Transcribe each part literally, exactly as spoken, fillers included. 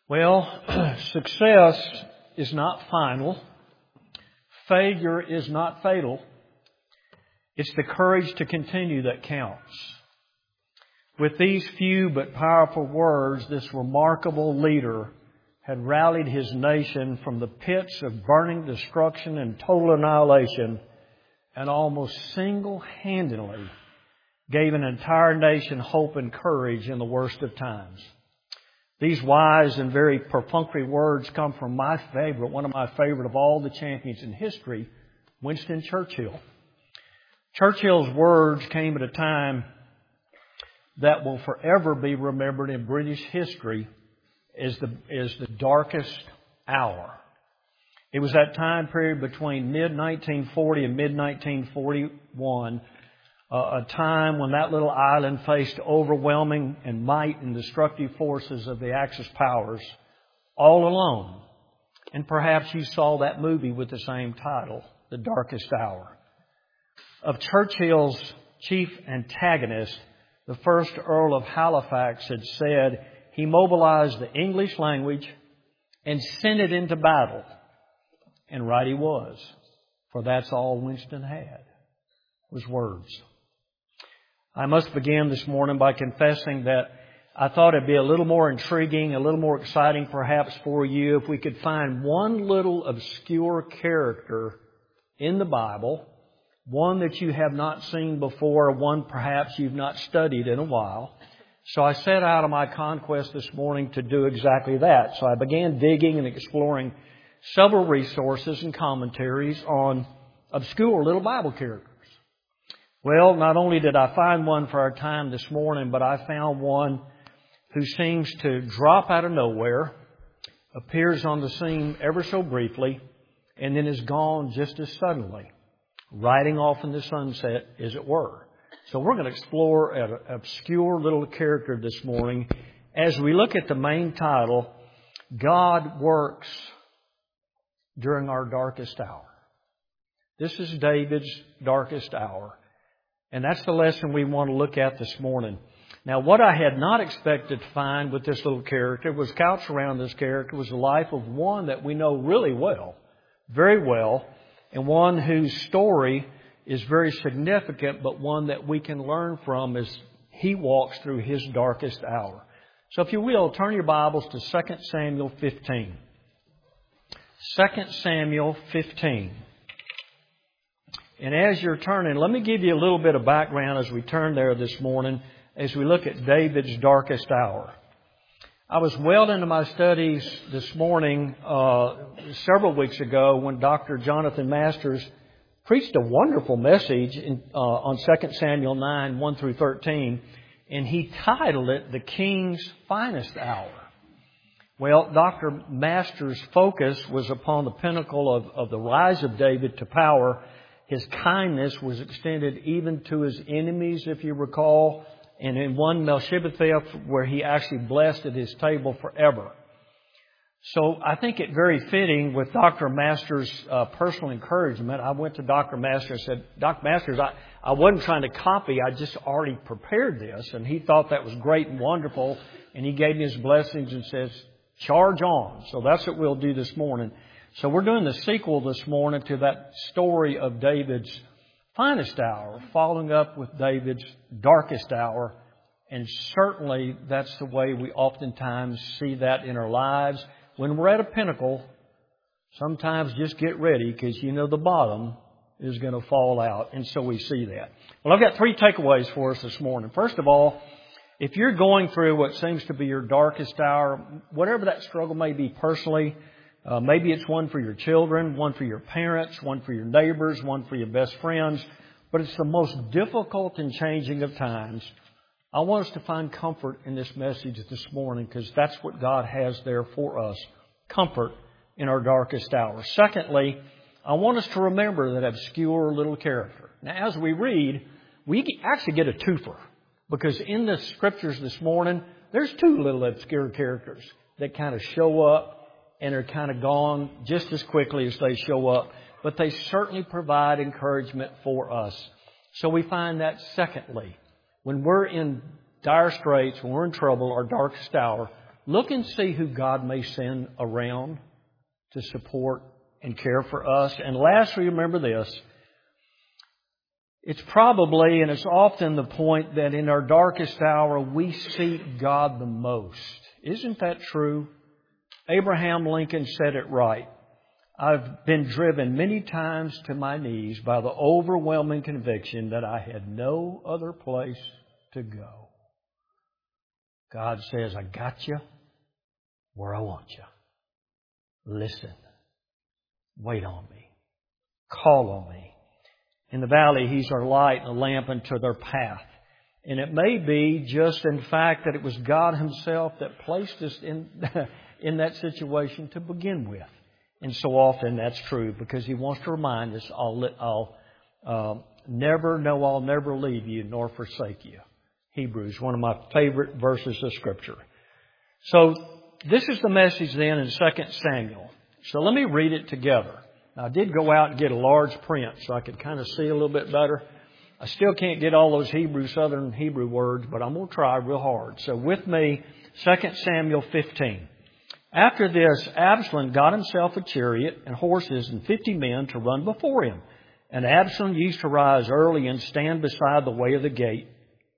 Well, success is not final. Failure is not fatal. It's the courage to continue that counts. With these few but powerful words, this remarkable leader had rallied his nation from the pits of burning destruction and total annihilation, and almost single-handedly gave an entire nation hope and courage in the worst of times. These wise and very perfunctory words come from my favorite, one of my favorite of all the champions in history, Winston Churchill. Churchill's words came at a time that will forever be remembered in British history as the, as the darkest hour. It was that time period between mid nineteen forty and mid nineteen forty-one, uh, a time when that little island faced overwhelming and might and destructive forces of the Axis powers all alone. And perhaps you saw that movie with the same title, The Darkest Hour. Of Churchill's chief antagonist, the first Earl of Halifax had said he mobilized the English language and sent it into battle. And right he was, for that's all Winston had, was words. I must begin this morning by confessing that I thought it'd be a little more intriguing, a little more exciting perhaps for you if we could find one little obscure character in the Bible, one that you have not seen before, one perhaps you've not studied in a while. So I set out on my conquest this morning to do exactly that. So I began digging and exploring several resources and commentaries on obscure little Bible characters. Well, not only did I find one for our time this morning, but I found one who seems to drop out of nowhere, appears on the scene ever so briefly, and then is gone just as suddenly, riding off in the sunset, as it were. So we're going to explore an obscure little character this morning as we look at the main title, God Works During Our Darkest Hour. This is David's darkest hour. And that's the lesson we want to look at this morning. Now, what I had not expected to find with this little character was couched around this character was the life of one that we know really well, very well, and one whose story is very significant, but one that we can learn from as he walks through his darkest hour. So if you will, turn your Bibles to Second Samuel fifteen. Second Samuel fifteen. And as you're turning, let me give you a little bit of background as we turn there this morning, as we look at David's darkest hour. I was well into my studies this morning, uh, several weeks ago, when Doctor Jonathan Masters preached a wonderful message in, uh, on Second Samuel nine, one through thirteen, and he titled it, The King's Finest Hour. Well, Doctor Masters' focus was upon the pinnacle of, of the rise of David to power. His kindness was extended even to his enemies, if you recall, and in one Mephibosheth where he actually blessed at his table forever. So I think it very fitting with Doctor Masters' uh, personal encouragement. I went to Doctor Masters and said, Doctor Masters, I, I wasn't trying to copy. I just already prepared this. And he thought that was great and wonderful. And he gave me his blessings and says, charge on. So that's what we'll do this morning. So we're doing the sequel this morning to that story of David's finest hour, following up with David's darkest hour. And certainly that's the way we oftentimes see that in our lives. When we're at a pinnacle, sometimes just get ready because you know the bottom is going to fall out. And so we see that. Well, I've got three takeaways for us this morning. First of all, if you're going through what seems to be your darkest hour, whatever that struggle may be personally, uh, maybe it's one for your children, one for your parents, one for your neighbors, one for your best friends, but it's the most difficult and changing of times. I want us to find comfort in this message this morning because that's what God has there for us, comfort in our darkest hour. Secondly, I want us to remember that obscure little character. Now, as we read, we actually get a twofer because in the scriptures this morning, there's two little obscure characters that kind of show up and are kind of gone just as quickly as they show up, but they certainly provide encouragement for us. So we find that secondly, when we're in dire straits, when we're in trouble, our darkest hour, look and see who God may send around to support and care for us. And lastly, remember this. It's probably, and it's often the point that in our darkest hour, we seek God the most. Isn't that true? Abraham Lincoln said it right. I've been driven many times to my knees by the overwhelming conviction that I had no other place to go. God says, I got you where I want you. Listen. Wait on me. Call on me. In the valley, He's our light and a lamp unto their path. And it may be just in fact that it was God Himself that placed us in, in that situation to begin with. And so often that's true because He wants to remind us, I'll, I'll uh, never, no, I'll never leave you nor forsake you. Hebrews, one of my favorite verses of Scripture. So this is the message then in Second Samuel. So let me read it together. Now, I did go out and get a large print so I could kind of see a little bit better. I still can't get all those Hebrew, Southern Hebrew words, but I'm going to try real hard. So with me, Second Samuel fifteen. After this, Absalom got himself a chariot and horses and fifty men to run before him. And Absalom used to rise early and stand beside the way of the gate.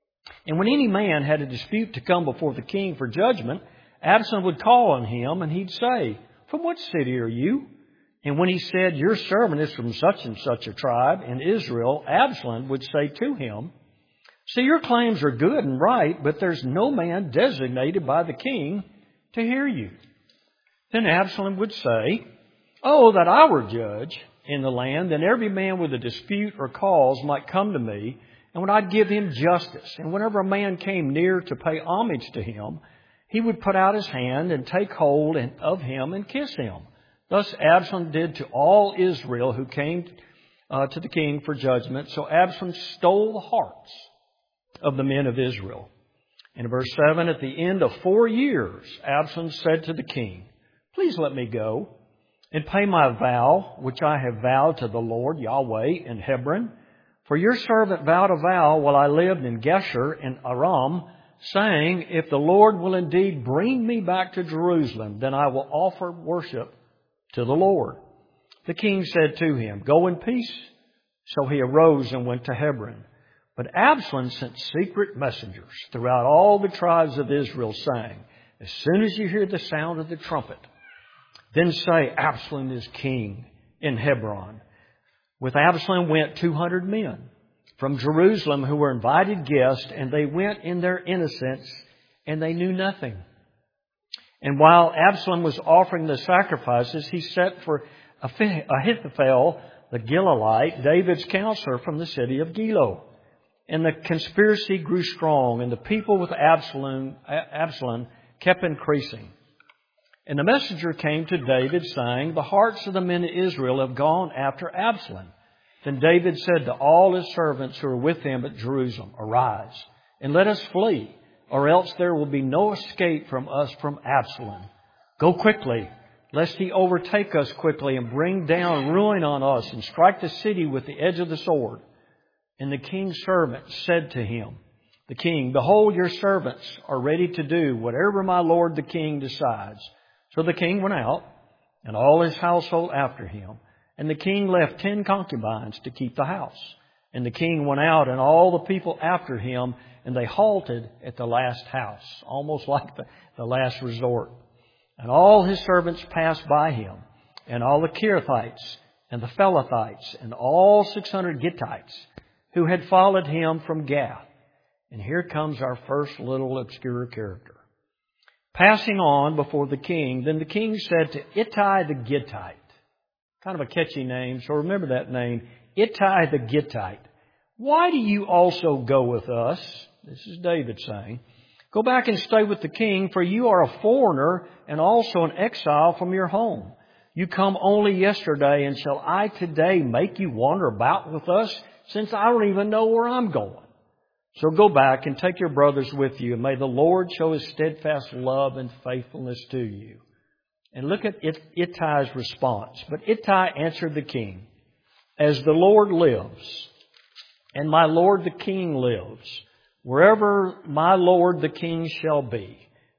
And when any man had a dispute to come before the king for judgment, Absalom would call on him, and he'd say, From what city are you? And when he said, Your servant is from such and such a tribe in Israel, Absalom would say to him, See, your claims are good and right, but there's no man designated by the king to hear you. Then Absalom would say, Oh, that I were judge in the land, then every man with a dispute or cause might come to me, and when I'd give him justice. And whenever a man came near to pay homage to him, he would put out his hand and take hold of him and kiss him. Thus Absalom did to all Israel who came uh, to the king for judgment. So Absalom stole the hearts of the men of Israel. And in verse seven, at the end of four years, Absalom said to the king, Please let me go and pay my vow, which I have vowed to the Lord Yahweh in Hebron. For your servant vowed a vow while I lived in Geshur and Aram, saying, If the Lord will indeed bring me back to Jerusalem, then I will offer worship to the Lord. The king said to him, Go in peace. So he arose and went to Hebron. But Absalom sent secret messengers throughout all the tribes of Israel, saying, As soon as you hear the sound of the trumpet, then say, Absalom is king in Hebron. With Absalom went two hundred men from Jerusalem who were invited guests, and they went in their innocence, and they knew nothing. And while Absalom was offering the sacrifices, he sent for Ahithophel, the Gileadite, David's counselor from the city of Gilo. And the conspiracy grew strong, and the people with Absalom, Absalom kept increasing. And the messenger came to David, saying, The hearts of the men of Israel have gone after Absalom. Then David said to all his servants who were with him at Jerusalem, Arise, and let us flee, or else there will be no escape from us from Absalom. Go quickly, lest he overtake us quickly and bring down ruin on us and strike the city with the edge of the sword. And the king's servants said to him, the king, Behold, your servants are ready to do whatever my lord the king decides. So the king went out, and all his household after him. And the king left ten concubines to keep the house. And the king went out, and all the people after him, and they halted at the last house, almost like the, the last resort. And all his servants passed by him, and all the Kerethites, and the Pelethites, and all six hundred Gittites, who had followed him from Gath. And here comes our first little obscure character. Passing on before the king, then the king said to Ittai the Gittite, kind of a catchy name, so remember that name, Ittai the Gittite, Why do you also go with us? This is David saying, Go back and stay with the king, for you are a foreigner and also an exile from your home. You come only yesterday, and shall I today make you wander about with us, since I don't even know where I'm going? So go back and take your brothers with you, and may the Lord show His steadfast love and faithfulness to you. And look at Ittai's response. But Ittai answered the king, As the Lord lives, and my lord the king lives, wherever my lord the king shall be,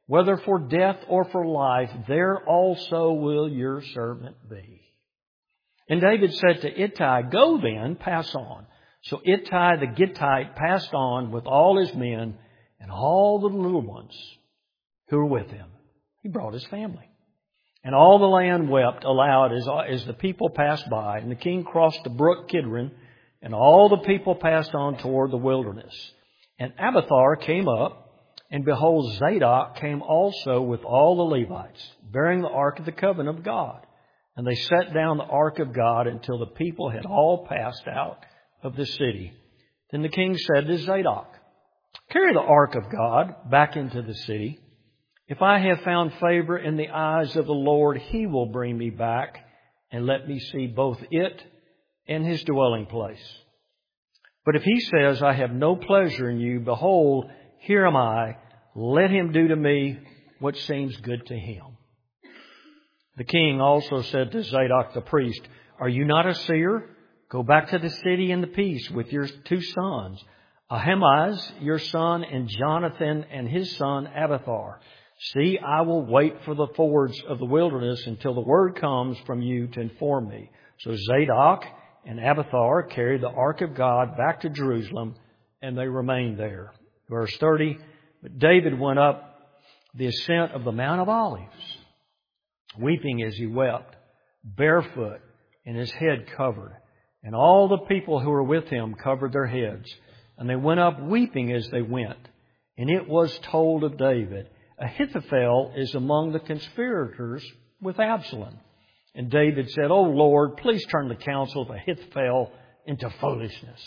whether for death or for life, there also will your servant be. And David said to Ittai, Go then, pass on. So Ittai the Gittite passed on with all his men and all the little ones who were with him. He brought his family. And all the land wept aloud as, as the people passed by. And the king crossed the brook Kidron, and all the people passed on toward the wilderness. And Abiathar came up, and behold, Zadok came also with all the Levites, bearing the ark of the covenant of God. And they set down the ark of God until the people had all passed out of the city. Then the king said to Zadok, Carry the ark of God back into the city. If I have found favor in the eyes of the Lord, He will bring me back and let me see both it and His dwelling place. But if He says, I have no pleasure in you, behold, here am I. Let Him do to me what seems good to Him. The king also said to Zadok the priest, Are you not a seer? Go back to the city in the peace with your two sons, Ahimaaz, your son, and Jonathan and his son Abiathar. See, I will wait for the fords of the wilderness until the word comes from you to inform me. So Zadok and Abiathar carried the ark of God back to Jerusalem, and they remained there. Verse thirty, But David went up the ascent of the Mount of Olives, weeping as he wept, barefoot and his head covered. And all the people who were with him covered their heads. And they went up weeping as they went. And it was told of David, Ahithophel is among the conspirators with Absalom. And David said, O Lord, please turn the counsel of Ahithophel into foolishness.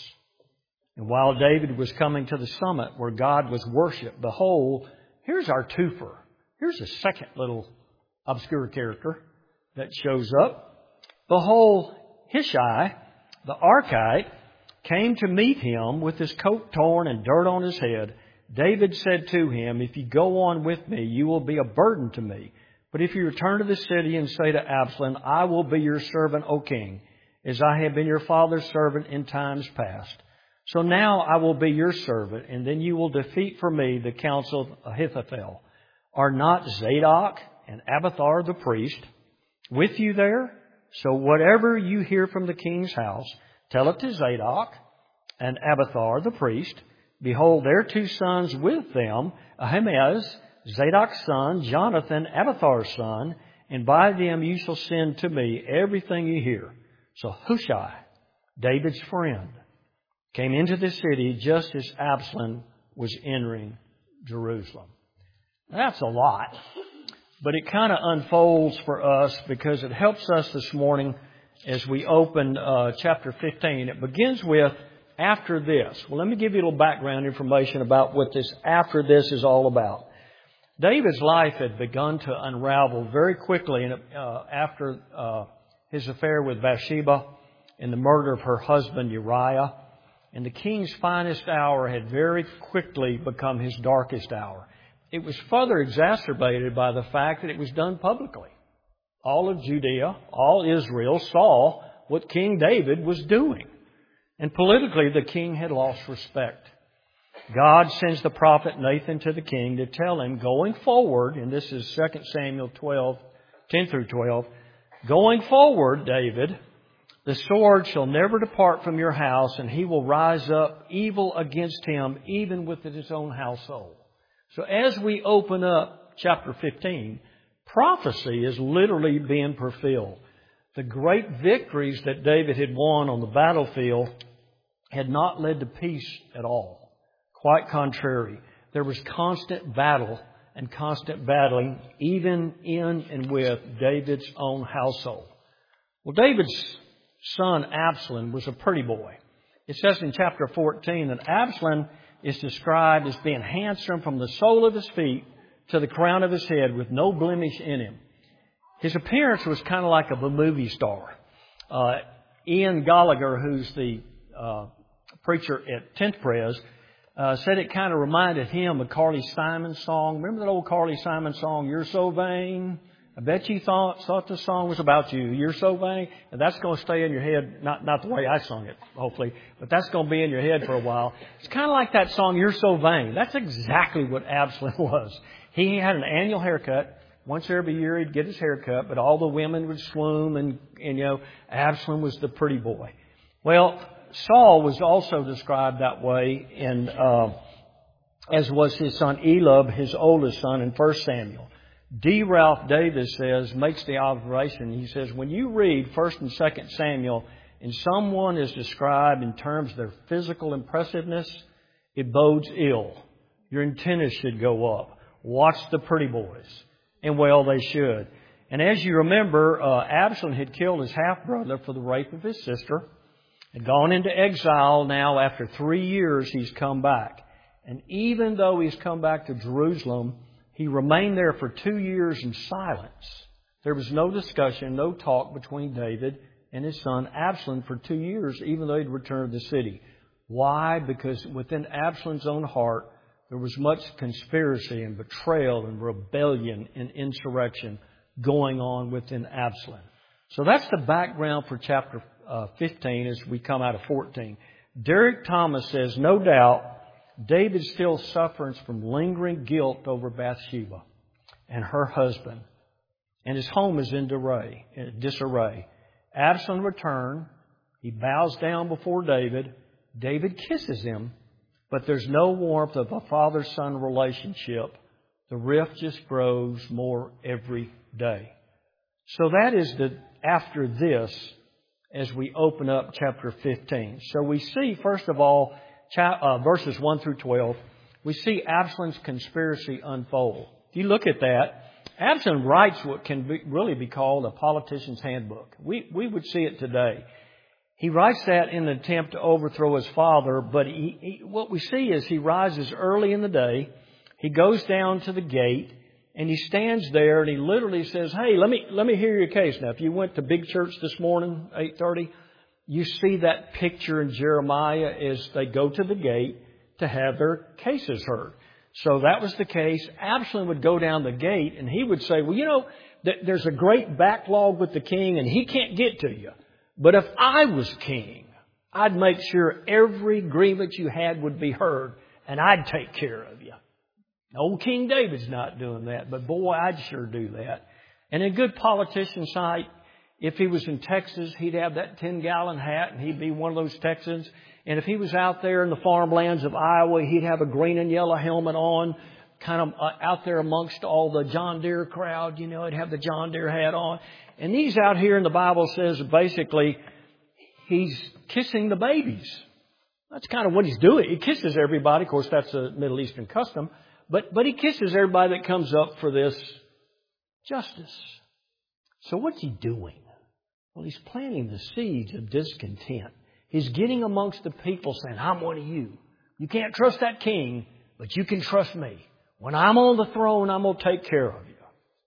And while David was coming to the summit where God was worshipped, behold, here's our twofer. Here's a second little obscure character that shows up. Behold, Hushai, the Archite, came to meet him with his coat torn and dirt on his head. David said to him, If you go on with me, you will be a burden to me. But if you return to the city and say to Absalom, I will be your servant, O king, as I have been your father's servant in times past. So now I will be your servant, and then you will defeat for me the counsel of Ahithophel. Are not Zadok and Abiathar the priest with you there? So whatever you hear from the king's house, tell it to Zadok and Abiathar the priest. Behold, their two sons with them, Ahimaaz, Zadok's son, Jonathan, Abiathar's son, and by them you shall send to me everything you hear. So Hushai, David's friend, came into the city just as Absalom was entering Jerusalem. That's a lot, but it kind of unfolds for us because it helps us this morning as we open uh, chapter fifteen. It begins with after this. Well, let me give you a little background information about what this after this is all about. David's life had begun to unravel very quickly uh, after uh, his affair with Bathsheba and the murder of her husband Uriah. And the king's finest hour had very quickly become his darkest hour. It was further exacerbated by the fact that it was done publicly. All of Judea, all Israel saw what King David was doing. And politically, the king had lost respect. God sends the prophet Nathan to the king to tell him, going forward, and this is Second Samuel twelve, ten through twelve, going forward, David, the sword shall never depart from your house, and he will rise up evil against him, even within his own household. So as we open up chapter fifteen, prophecy is literally being fulfilled. The great victories that David had won on the battlefield had not led to peace at all. Quite contrary. There was constant battle and constant battling, even in and with David's own household. Well, David's son Absalom was a pretty boy. It says in chapter fourteen that Absalom is described as being handsome from the sole of his feet to the crown of his head with no blemish in him. His appearance was kind of like of a movie star. Uh, Ian Gallagher, who's the uh, preacher at tenth Pres, uh, said it kind of reminded him of Carly Simon's song. Remember that old Carly Simon song, You're So Vain? I bet you thought thought the song was about you. You're so vain. And that's going to stay in your head, not not the way I sung it, hopefully, but that's going to be in your head for a while. It's kind of like that song, You're So Vain. That's exactly what Absalom was. He had an annual haircut. Once every year he'd get his haircut, but all the women would swoon and, and you know, Absalom was the pretty boy. Well, Saul was also described that way, in, uh, as was his son Elab, his oldest son, in First Samuel. D. Ralph Davis says, makes the observation, he says, when you read First and Second Samuel and someone is described in terms of their physical impressiveness, it bodes ill. Your antennas should go up. Watch the pretty boys. And well, they should. And as you remember, uh, Absalom had killed his half-brother for the rape of his sister, had gone into exile. Now, after three years, he's come back. And even though he's come back to Jerusalem, he remained there for two years in silence. There was no discussion, no talk between David and his son Absalom for two years, even though he'd returned to the city. Why? Because within Absalom's own heart, there was much conspiracy and betrayal and rebellion and insurrection going on within Absalom. So that's the background for chapter uh, fifteen as we come out of fourteen. Derek Thomas says, no doubt, David still suffers from lingering guilt over Bathsheba and her husband, and his home is in disarray. Absalom returned. He bows down before David. David kisses him, but there's no warmth of a father-son relationship. The rift just grows more every day. So that is the after this as we open up chapter fifteen. So we see, first of all, Uh, verses one through twelve, we see Absalom's conspiracy unfold. If you look at that, Absalom writes what can be, really be called a politician's handbook. We, we would see it today. He writes that in an attempt to overthrow his father, but he, he, what we see is he rises early in the day, he goes down to the gate, and he stands there and he literally says, hey, let me, let me hear your case. Now, if you went to big church this morning, eight thirty, you see that picture in Jeremiah as they go to the gate to have their cases heard. So that was the case. Absalom would go down the gate and he would say, well, you know, there's a great backlog with the king and he can't get to you. But if I was king, I'd make sure every grievance you had would be heard and I'd take care of you. Old King David's not doing that, but boy, I'd sure do that. And a good politician site, if he was in Texas, he'd have that ten-gallon hat and he'd be one of those Texans. And if he was out there in the farmlands of Iowa, he'd have a green and yellow helmet on, kind of uh, out there amongst all the John Deere crowd. You know, he'd have the John Deere hat on. And he's out here, and the Bible says basically he's kissing the babies. That's kind of what he's doing. He kisses everybody. Of course, that's a Middle Eastern custom. But, but he kisses everybody that comes up for this justice. So what's he doing? Well, he's planting the seeds of discontent. He's getting amongst the people saying, I'm one of you. You can't trust that king, but you can trust me. When I'm on the throne, I'm going to take care of you.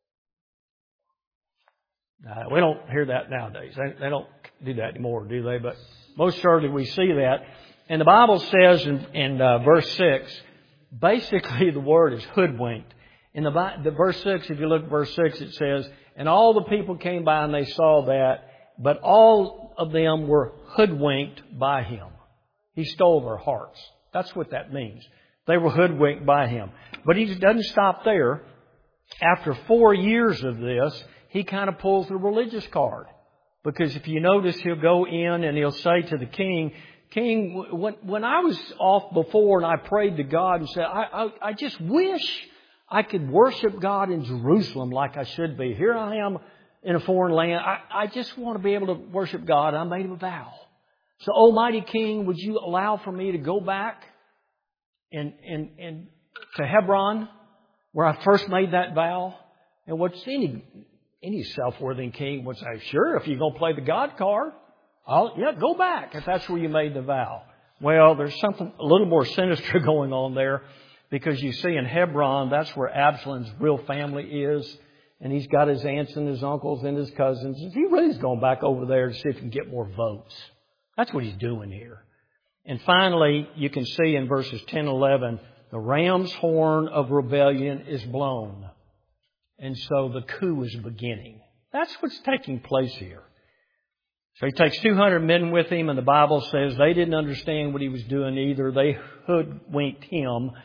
Uh, we don't hear that nowadays. They, they don't do that anymore, do they? But most certainly we see that. And the Bible says in, in uh, verse six, basically the word is hoodwinked. In the, the verse six, if you look at verse six, it says, and all the people came by and they saw that, but all of them were hoodwinked by him. He stole their hearts. That's what that means. They were hoodwinked by him. But he doesn't stop there. After four years of this, he kind of pulls the religious card. Because if you notice, he'll go in and he'll say to the king, King, when, when I was off before and I prayed to God and said, I, I, I just wish I could worship God in Jerusalem like I should be. Here I am in a foreign land. I, I just want to be able to worship God. I made a vow. So, Almighty King, would you allow for me to go back and, and, and to Hebron, where I first made that vow? And what's any, any self-worthy king would say, sure, if you're going to play the God card, I'll, yeah, go back if that's where you made the vow. Well, there's something a little more sinister going on there. Because you see in Hebron, that's where Absalom's real family is. And he's got his aunts and his uncles and his cousins. He really is going back over there to see if he can get more votes. That's what he's doing here. And finally, you can see in verses ten and eleven, the ram's horn of rebellion is blown. And so the coup is beginning. That's what's taking place here. So he takes two hundred men with him, and the Bible says they didn't understand what he was doing either. They hoodwinked him.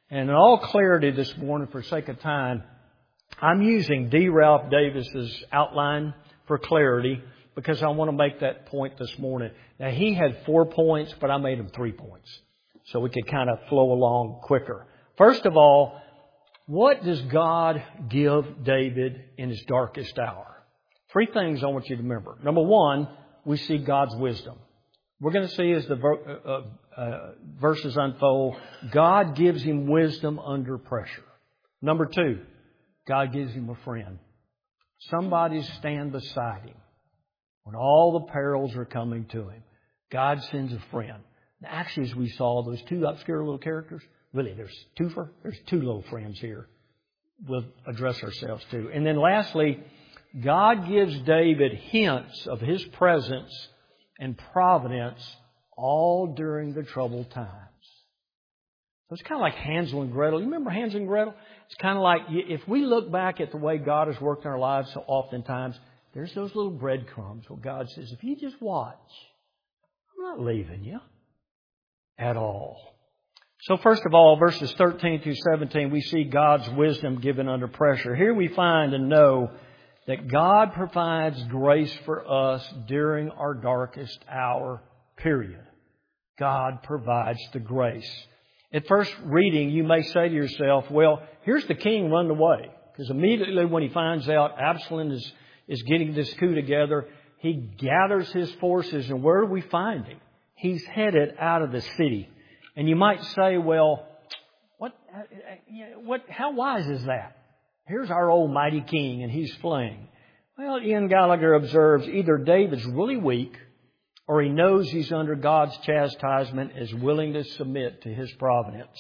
And in all clarity this morning, for sake of time, I'm using D. Ralph Davis's outline for clarity because I want to make that point this morning. Now, he had four points, but I made him three points so we could kind of flow along quicker. First of all, what does God give David in his darkest hour? Three things I want you to remember. Number one, we see God's wisdom. We're going to see as the uh, uh, verses unfold, God gives him wisdom under pressure. Number two, God gives him a friend. Somebody stand beside him when all the perils are coming to him. God sends a friend. Now, actually, as we saw, those two obscure little characters, really, there's two for, there's two little friends here we'll address ourselves to. And then lastly, God gives David hints of his presence and providence all during the troubled times. So it's kind of like Hansel and Gretel. You remember Hansel and Gretel? It's kind of like if we look back at the way God has worked in our lives so oftentimes, there's those little breadcrumbs where God says, if you just watch, I'm not leaving you at all. So first of all, verses thirteen through seventeen, we see God's wisdom given under pressure. Here we find and know that God provides grace for us during our darkest hour, period. God provides the grace. At first reading, you may say to yourself, well, here's the king running away. Because immediately when he finds out Absalom is, is getting this coup together, he gathers his forces. And where do we find him? He's headed out of the city. And you might say, well, what, what, how wise is that? Here's our old mighty king and he's fleeing. Well, Ian Gallagher observes either David's really weak or he knows he's under God's chastisement and is willing to submit to his providence.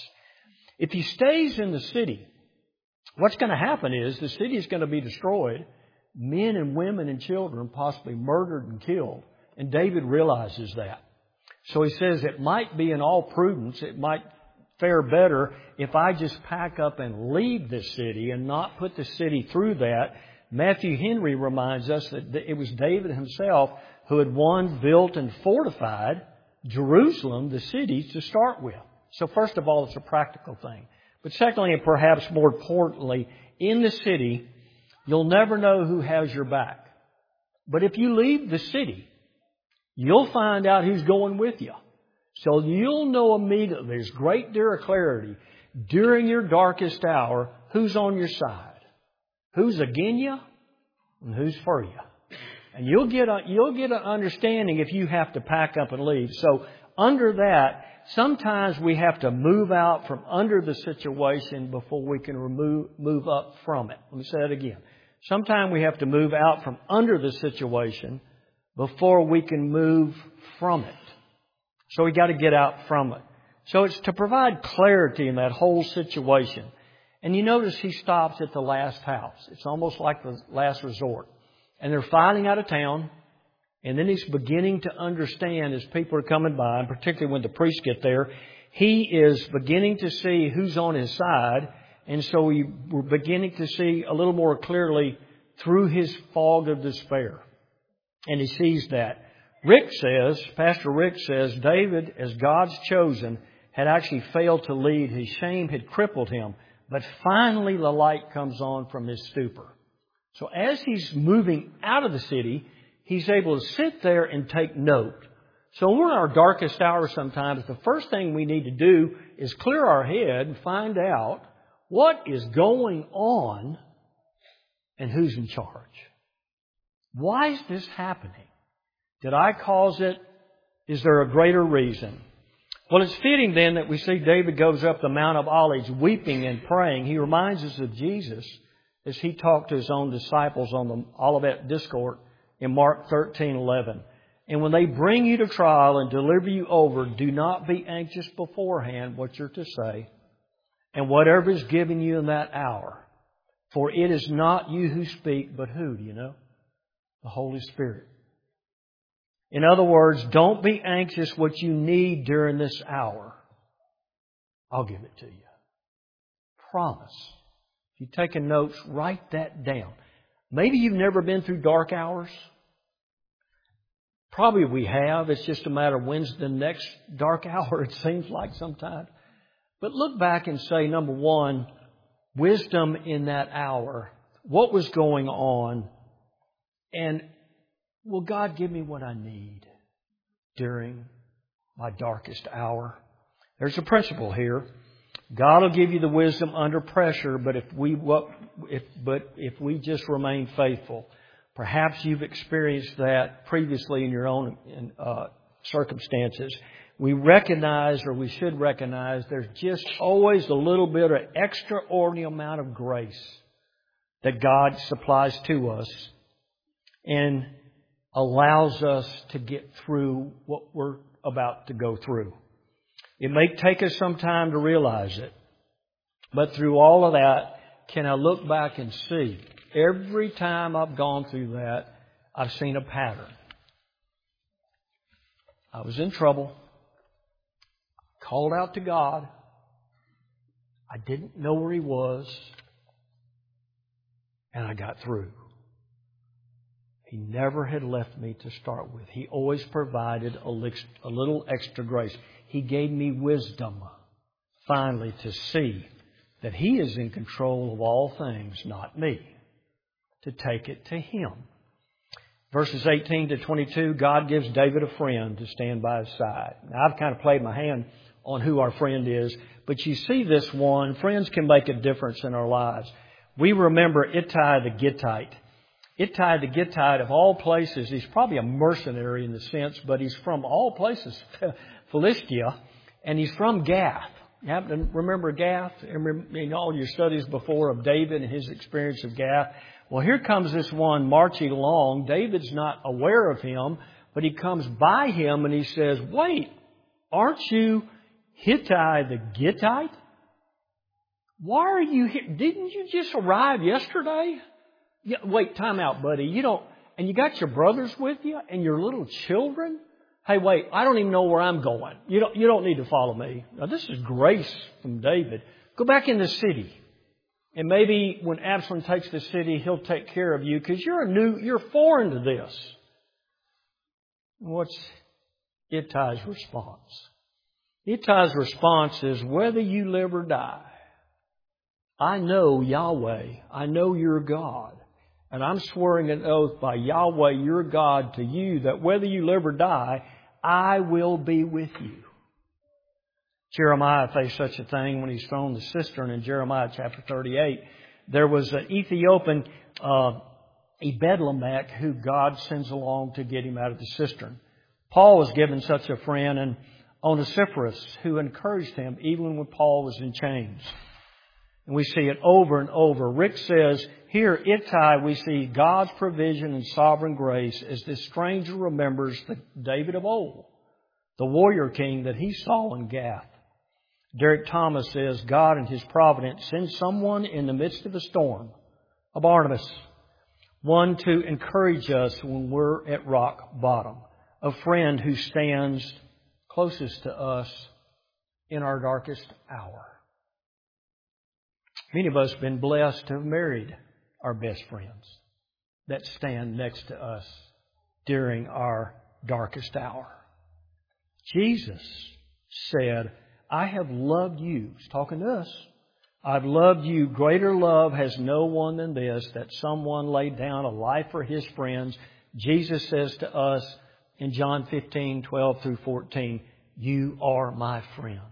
If he stays in the city, what's going to happen is the city is going to be destroyed. Men and women and children possibly murdered and killed. And David realizes that. So he says it might be in all prudence, it might fare better if I just pack up and leave this city and not put the city through that. Matthew Henry reminds us that it was David himself who had won, built, and fortified Jerusalem, the city, to start with. So first of all, it's a practical thing. But secondly, and perhaps more importantly, in the city, you'll never know who has your back. But if you leave the city, you'll find out who's going with you. So you'll know immediately, there's great deal of clarity, during your darkest hour, who's on your side, who's against you, and who's for you. And you'll get a, you'll get an understanding if you have to pack up and leave. So under that, sometimes we have to move out from under the situation before we can remove, move up from it. Let me say that again. Sometimes we have to move out from under the situation before we can move from it. So we got to get out from it. So it's to provide clarity in that whole situation. And you notice he stops at the last house. It's almost like the last resort. And they're filing out of town. And then he's beginning to understand as people are coming by, and particularly when the priests get there, he is beginning to see who's on his side. And so we, we're beginning to see a little more clearly through his fog of despair. And he sees that. Rick says, Pastor Rick says, David, as God's chosen, had actually failed to lead. His shame had crippled him. But finally the light comes on from his stupor. So as he's moving out of the city, he's able to sit there and take note. So when we're in our darkest hour sometimes, the first thing we need to do is clear our head and find out what is going on and who's in charge. Why is this happening? Did I cause it? Is there a greater reason? Well, it's fitting then that we see David goes up the Mount of Olives weeping and praying. He reminds us of Jesus as he talked to his own disciples on the Olivet Discourse in Mark thirteen eleven. And when they bring you to trial and deliver you over, do not be anxious beforehand what you're to say, and whatever is given you in that hour. For it is not you who speak, but who, do you know? The Holy Spirit. In other words, don't be anxious what you need during this hour. I'll give it to you. Promise. If you've taken notes, write that down. Maybe you've never been through dark hours. Probably we have. It's just a matter of when's the next dark hour, it seems like sometimes. But look back and say, number one, wisdom in that hour. What was going on? And will God give me what I need during my darkest hour? There's a principle here. God will give you the wisdom under pressure, but if we what if but if we just remain faithful, perhaps you've experienced that previously in your own uh, circumstances. We recognize, or we should recognize, there's just always a little bit of extraordinary amount of grace that God supplies to us and allows us to get through what we're about to go through. It may take us some time to realize it, but through all of that, can I look back and see, every time I've gone through that, I've seen a pattern. I was in trouble, called out to God, I didn't know where He was, and I got through. He never had left me to start with. He always provided a little extra grace. He gave me wisdom, finally, to see that He is in control of all things, not me, to take it to Him. Verses eighteen to twenty-two, God gives David a friend to stand by his side. Now, I've kind of played my hand on who our friend is, but you see this one. Friends can make a difference in our lives. We remember Ittai the Gittite. Ittai the Gittite, of all places, he's probably a mercenary in the sense, but he's from all places, Philistia, and he's from Gath. You happen to remember Gath in all your studies before of David and his experience of Gath? Well, here comes this one marching along. David's not aware of him, but he comes by him and he says, "Wait, aren't you Ittai the Gittite? Why are you here? Didn't you just arrive yesterday?" Yeah, wait, time out, buddy. You don't, and you got your brothers with you and your little children? Hey, wait, I don't even know where I'm going. You don't, you don't need to follow me. Now, this is grace from David. Go back in the city. And maybe when Absalom takes the city, he'll take care of you because you're a new, you're foreign to this. What's Ittai's response? Ittai's response is, whether you live or die, I know Yahweh. I know your God. And I'm swearing an oath by Yahweh, your God, to you that whether you live or die, I will be with you. Jeremiah faced such a thing when he's thrown the cistern in Jeremiah chapter thirty-eight. There was an Ethiopian, uh, Ebed-Lamech, who God sends along to get him out of the cistern. Paul was given such a friend, and Onesiphorus, who encouraged him even when Paul was in chains. And we see it over and over. Rick says, here, Ittai, we see God's provision and sovereign grace as this stranger remembers the David of old, the warrior king that he saw in Gath. Derek Thomas says, God in His providence sends someone in the midst of a storm, a Barnabas, one to encourage us when we're at rock bottom, a friend who stands closest to us in our darkest hour. Many of us have been blessed to have married our best friends that stand next to us during our darkest hour. Jesus said, I have loved you. He's talking to us. I've loved you. Greater love has no one than this, that someone laid down a life for his friends. Jesus says to us in John fifteen, twelve through fourteen, you are my friends.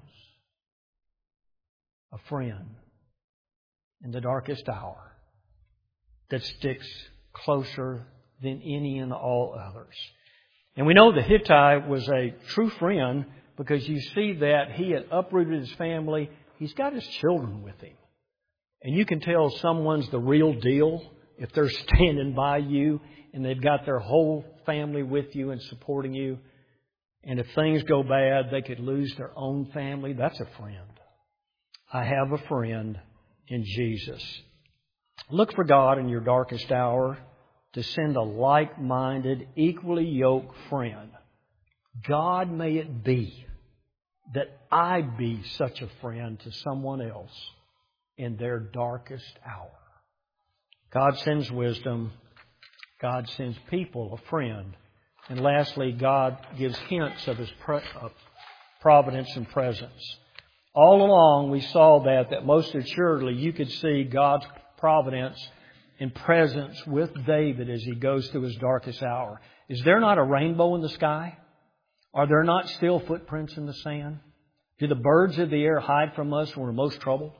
A friend in the darkest hour that sticks closer than any and all others. And we know that Hittite was a true friend because you see that he had uprooted his family. He's got his children with him. And you can tell someone's the real deal if they're standing by you and they've got their whole family with you and supporting you. And if things go bad, they could lose their own family. That's a friend. I have a friend in Jesus. Look for God in your darkest hour to send a like-minded, equally yoked friend. God, may it be that I be such a friend to someone else in their darkest hour. God sends wisdom. God sends people a friend. And lastly, God gives hints of His providence and presence. All along we saw that, that most assuredly you could see God's providence and presence with David as he goes through his darkest hour. Is there not a rainbow in the sky? Are there not still footprints in the sand? Do the birds of the air hide from us when we're most troubled?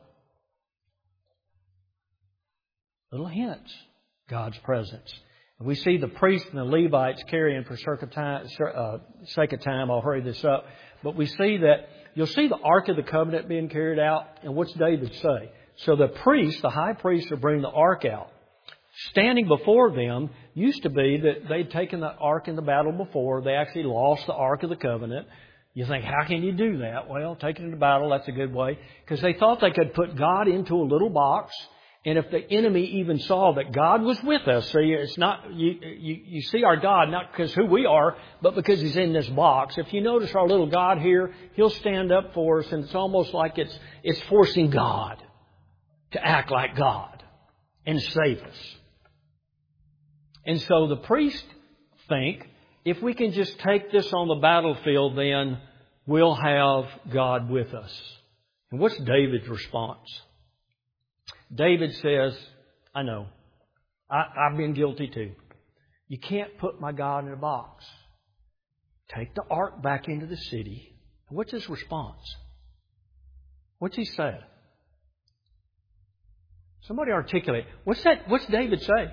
Little hints. God's presence. We see the priests and the Levites carrying, for sake of time, uh, sake of time, I'll hurry this up. But we see that, you'll see the Ark of the Covenant being carried out. And what's David say? So the priests, the high priests, are bringing the Ark out. Standing before them used to be that they'd taken the Ark in the battle before. They actually lost the Ark of the Covenant. You think, how can you do that? Well, take it into battle, that's a good way. Because they thought they could put God into a little box. And if the enemy even saw that God was with us, see, it's not, you, you, you see our God not because who we are, but because He's in this box. If you notice our little God here, He'll stand up for us, and it's almost like it's, it's forcing God to act like God and save us. And so the priests think, if we can just take this on the battlefield, then we'll have God with us. And what's David's response? David says, I know. I, I've been guilty too. You can't put my God in a box. Take the ark back into the city. What's his response? What's he say? Somebody articulate. What's that? What's David say?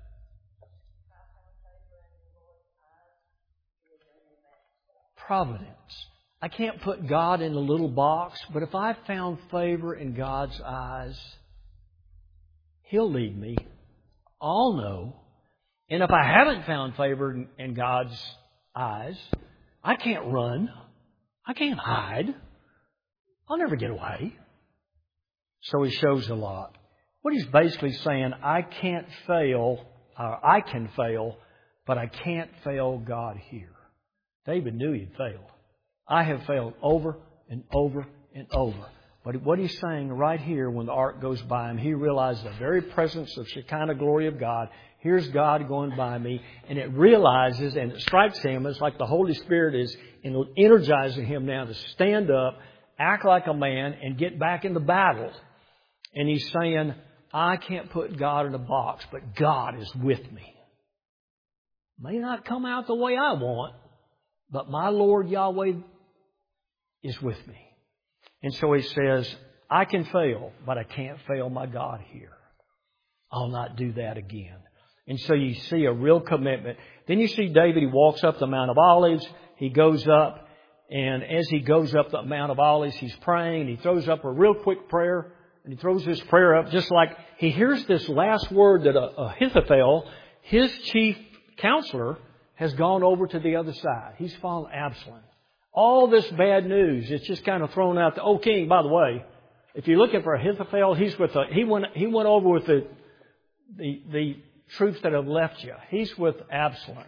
Providence. I can't put God in a little box, but if I've found favor in God's eyes, He'll lead me. I'll know. And if I haven't found favor in God's eyes, I can't run. I can't hide. I'll never get away. So he shows a lot. What he's basically saying, I can't fail, or I can fail, but I can't fail God here. David knew he'd failed. I have failed over and over and over. But what he's saying right here, when the ark goes by him, he realizes the very presence of Shekinah glory of God. Here's God going by me. And it realizes and it strikes him. It's like the Holy Spirit is energizing him now to stand up, act like a man, and get back in the battle. And he's saying, I can't put God in a box, but God is with me. May not come out the way I want, but my Lord Yahweh is with me. And so he says, I can fail, but I can't fail my God here. I'll not do that again. And so you see a real commitment. Then you see David, he walks up the Mount of Olives. He goes up, and as he goes up the Mount of Olives, he's praying. He throws up a real quick prayer, and he throws his prayer up just like he hears this last word that Ahithophel, his chief counselor, has gone over to the other side. He's followed Absalom. All this bad news, it's just kind of thrown out. The, oh, king, by the way, if you're looking for Ahithophel, he's with the, he went he went over with the the the troops that have left you. He's with Absalom.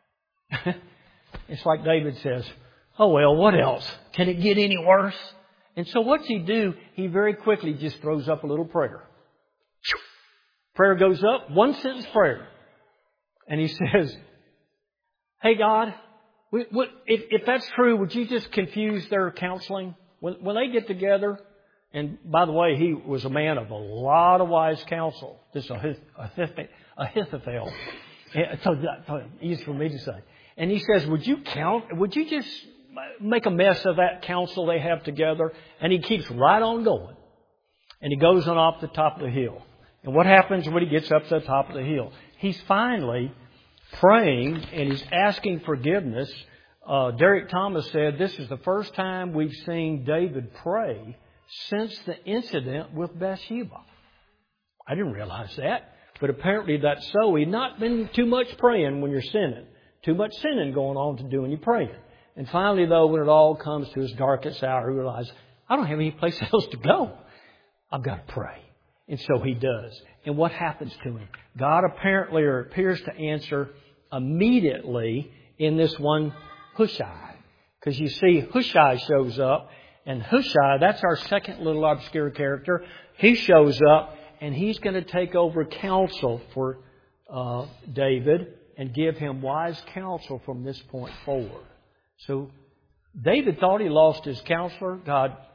It's like David says, oh well, what else? Can it get any worse? And so what's he do? He very quickly just throws up a little prayer. Prayer goes up, one sentence prayer. And he says, hey God, if, if that's true, would you just confuse their counseling? When, when they get together, and by the way, he was a man of a lot of wise counsel. This Ahithophel. So easy for me to say. And he says, would you count? Would you just make a mess of that counsel they have together? And he keeps right on going. And he goes on up the top of the hill. And what happens when he gets up to the top of the hill? He's finally praying and he's asking forgiveness. Uh, Derek Thomas said this is the first time we've seen David pray since the incident with Bathsheba. I didn't realize that, but apparently that's so. He'd not been too much praying when you're sinning. Too much sinning going on to do when you're praying. And finally, though, when it all comes to his darkest hour, he realized, I don't have any place else to go. I've got to pray. And so he does. And what happens to him? God apparently or appears to answer immediately in this one Hushai. Because you see Hushai shows up. And Hushai, that's our second little obscure character. He shows up and he's going to take over counsel for uh, David and give him wise counsel from this point forward. So David thought he lost his counselor. God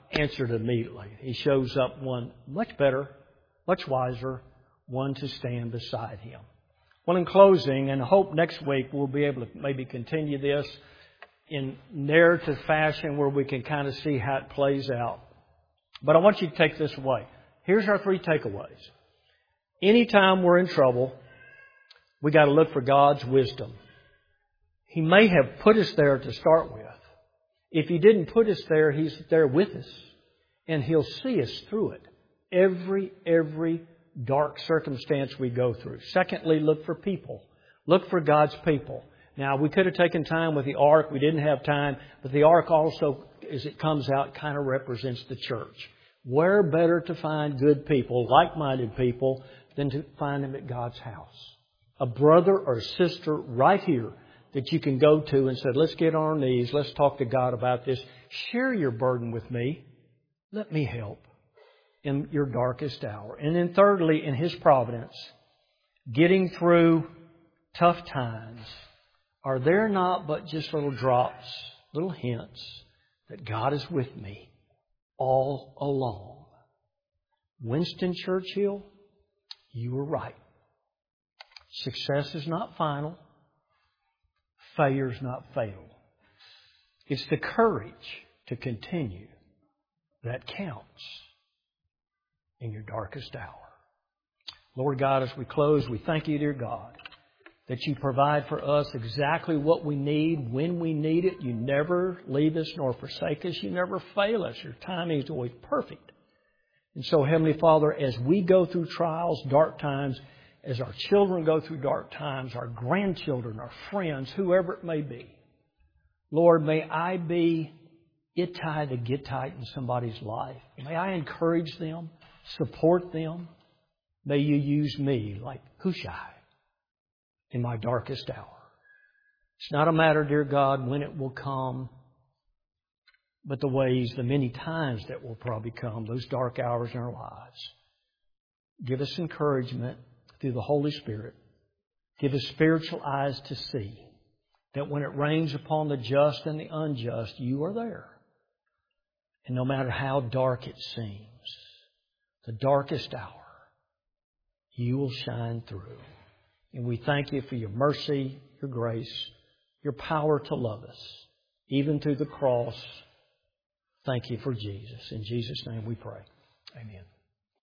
answered immediately. He shows up one much better, much wiser, one to stand beside him. Well, in closing, and I hope next week we'll be able to maybe continue this in narrative fashion where we can kind of see how it plays out. But I want you to take this away. Here's our three takeaways. Anytime we're in trouble, we got to look for God's wisdom. He may have put us there to start with. If He didn't put us there, He's there with us. And He'll see us through it. Every, every dark circumstance we go through. Secondly, look for people. Look for God's people. Now, we could have taken time with the ark. We didn't have time. But the ark also, as it comes out, kind of represents the church. Where better to find good people, like-minded people, than to find them at God's house? A brother or sister right here that you can go to and say, let's get on our knees. Let's talk to God about this. Share your burden with me. Let me help in your darkest hour. And then thirdly, in His providence, getting through tough times, are there not but just little drops, little hints that God is with me all along? Winston Churchill, you were right. Success is not final. Failure is not fatal. It's the courage to continue that counts in your darkest hour. Lord God, as we close, we thank You, dear God, that You provide for us exactly what we need when we need it. You never leave us nor forsake us. You never fail us. Your timing is always perfect. And so, Heavenly Father, as we go through trials, dark times, as our children go through dark times, our grandchildren, our friends, whoever it may be, Lord, may I be Ittai the Gittite in somebody's life. May I encourage them, support them. May You use me like Hushai in my darkest hour. It's not a matter, dear God, when it will come, but the ways, the many times that will probably come, those dark hours in our lives. Give us encouragement through the Holy Spirit. Give us spiritual eyes to see that when it rains upon the just and the unjust, You are there. And no matter how dark it seems, the darkest hour, You will shine through. And we thank You for Your mercy, Your grace, Your power to love us, even through the cross. Thank You for Jesus. In Jesus' name we pray. Amen.